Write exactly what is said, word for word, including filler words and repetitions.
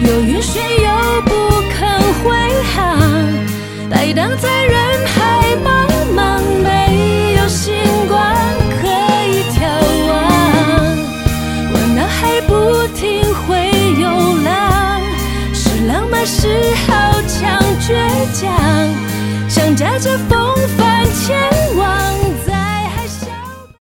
有云水又不肯回航，摆荡在人海茫茫，没有星光可以眺望。我脑海不停会有浪，是浪漫是豪强倔强，想驾着风帆前往。